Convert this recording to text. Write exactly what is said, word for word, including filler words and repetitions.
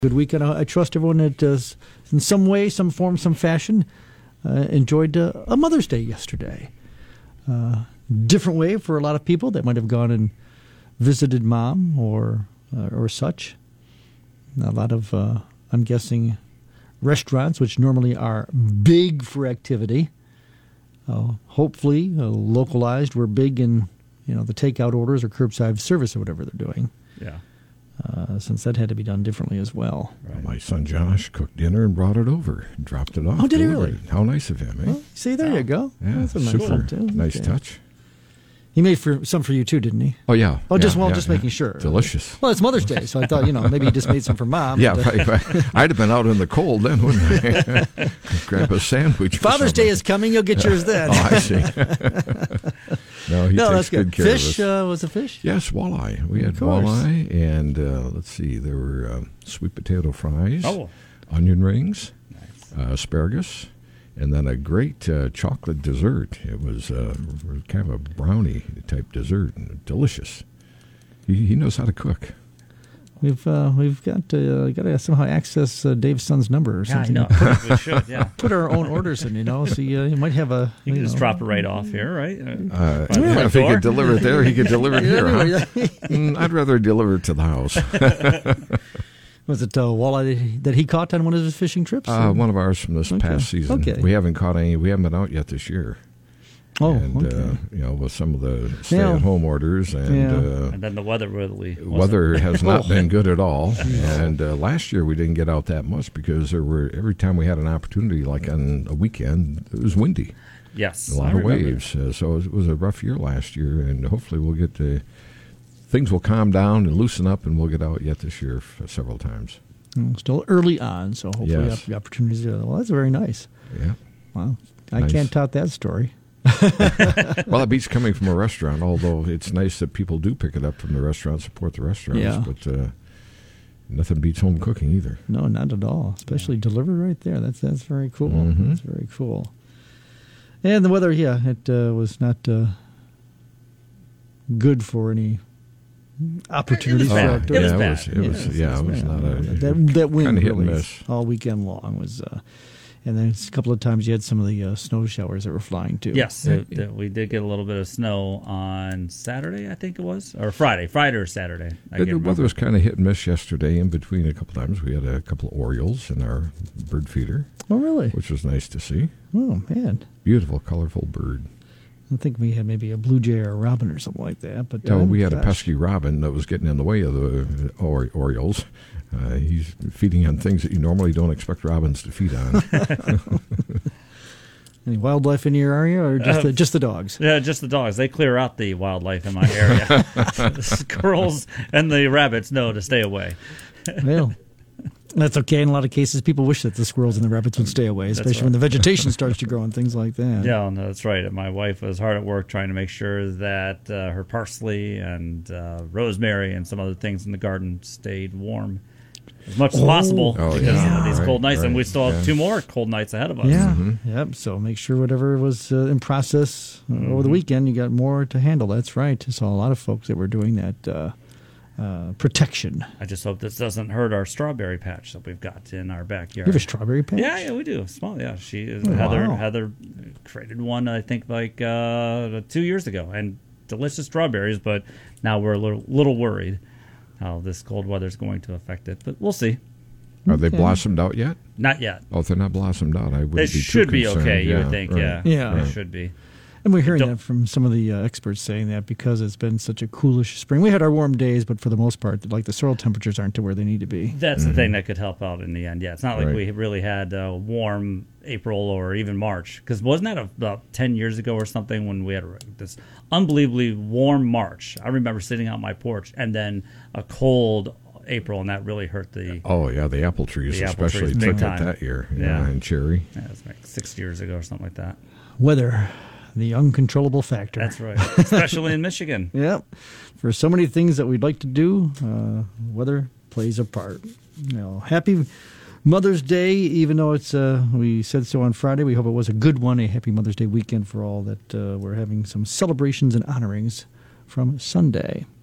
Good weekend. I trust everyone that uh, in some way, some form, some fashion uh, enjoyed uh, a Mother's Day yesterday. Uh, different way for a lot of people that might have gone and visited mom or uh, or such. A lot of, uh, I'm guessing, restaurants, which normally are big for activity, uh, hopefully uh, localized. We're big in you know the takeout orders or curbside service or whatever they're doing. Yeah. Uh, since that had to be done differently as well. Right. My son Josh cooked dinner and brought it over, and dropped it off. Oh, did he delivered really? it. How nice of him, eh? Well, see, there Oh. you go. Yeah, That's a nice super one, too. nice Okay. touch. He made for some for you too, didn't he? Oh yeah. Oh, yeah, just well, yeah, just yeah. making sure. Delicious. Well, it's Mother's Day, so I thought you know maybe he just made some for mom. Yeah, but, uh, right, right. I'd have been out in the cold then, wouldn't I? Grab a sandwich. for Father's Day something. is coming. You'll get yours then. Oh, I see. no, he no, takes that's good. good care Fish of us. uh, was it fish? Yes, walleye. We had Of course. walleye, and uh, let's see, there were um, sweet potato fries, Oh. onion rings, Nice. uh, asparagus, and then a great uh, chocolate dessert. It was uh, kind of a brownie type dessert, and delicious. He, he knows how to cook. We've uh, we've got uh, got to somehow access uh, Dave's son's number or Yeah, I something. know. We should, yeah. Put our own orders in, you know. So you, uh, you might have a. You can just know. drop it right off here, right? Uh, Uh, by the yeah, front if he door. could deliver it there, he could deliver it here. Yeah, Huh? yeah. Mm, I'd rather deliver it to the house. Was it uh, walleye that he caught on one of his fishing trips? Uh, one of ours from this Okay. past season. Okay. We haven't caught any. We haven't been out yet this year. oh, and okay. uh, you know, with some of the stay-at-home orders, and Yeah. uh, and then the weather really wasn't- weather has not Oh. been good at all. And uh, last year we didn't get out that much because there were every time we had an opportunity, like on a weekend, it was windy, Yes. a lot I of remember. waves. Uh, so it was a rough year last year, and hopefully we'll get the things will calm down and loosen up, and we'll get out yet this year f- several times. Mm, Still early on, so hopefully you Yes. have the opportunities. To, well, that's very nice. Yeah. Wow, I Nice. can't tout that story. Well, it beats coming from a restaurant, although it's nice that people do pick it up from the restaurant, support the restaurants. Yeah. But uh, nothing beats home cooking either. No, not at all. Especially delivered right there. That's that's very cool. Mhm. That's very cool. And the weather, yeah, it uh, was not uh, good for any opportunities It was for bad. outdoor. It was yeah, bad. it was, it was, Yes, yeah, it's it was bad. not a that that wind kinda hit and really miss. all weekend long was. Uh, and then a couple of times you had some of the uh, snow showers that were flying too. Yes, it, uh, we did get a little bit of snow on Saturday, I think it was, or Friday, Friday or Saturday. I The can't weather remember. was kind of hit and miss yesterday. In between, a couple times we had a couple of orioles in our bird feeder, Oh, really? which was nice to see. Oh, man. Beautiful, colorful bird. I think we had maybe a blue jay or a robin or something like that. But Oh, uh, we had a gosh. pesky robin that was getting in the way of the or- orioles. Uh, he's feeding on things that you normally don't expect robins to feed on. Any wildlife in your area, or just Uh, the, just the dogs? Yeah, just the dogs. They clear out the wildlife in my area. The squirrels and the rabbits know to stay away. Well, that's okay. In a lot of cases, people wish that the squirrels and the rabbits would stay away, especially right. when the vegetation starts to grow and things like that. Yeah, no, that's right. My wife was hard at work trying to make sure that uh, her parsley and uh, rosemary and some other things in the garden stayed warm as much as Oh. possible Oh, because yeah. of these Right, cold nights, and we right, still have yeah. two more cold nights ahead of us. Yeah. Mm-hmm. Yep. So make sure whatever was uh, in process uh, over the Mm-hmm. weekend, you got more to handle. That's right. I saw a lot of folks that were doing that uh, uh, protection. I just hope this doesn't hurt our strawberry patch that we've got in our backyard. You have a strawberry patch? Yeah, yeah, we do. Small, yeah. She is Oh, Heather. wow. Heather created one, I think, like uh, two years ago, and delicious strawberries. But now we're a little, little worried how this cold weather is going to affect it. But we'll see. Are they Okay. blossomed out yet? Not yet. Oh, if they're not blossomed out, I would They be too should be concerned. okay. You Yeah, would think, right. yeah, Yeah. they Right. should be. And we're hearing Don't- that from some of the uh, experts saying that because it's been such a coolish spring. We had our warm days, but for the most part, like the soil temperatures aren't to where they need to be. That's the thing that could help out in the end. Yeah, it's not like Right. we really had a warm April or even March, because wasn't that about ten years ago or something when we had this unbelievably warm March? I remember sitting on my porch and then a cold April, and that really hurt the. Oh, yeah, the apple trees The apple especially trees, big took it time. that year. Yeah. Yeah, and cherry. Yeah, it was like six years ago or something like that. Weather, the uncontrollable factor. That's right, especially in Michigan. Yep. For so many things that we'd like to do, uh, weather plays a part. You know, happy Mother's Day, even though it's uh, we said so on Friday. We hope it was a good one, a happy Mother's Day weekend for all that uh, we're having some celebrations and honorings from Sunday.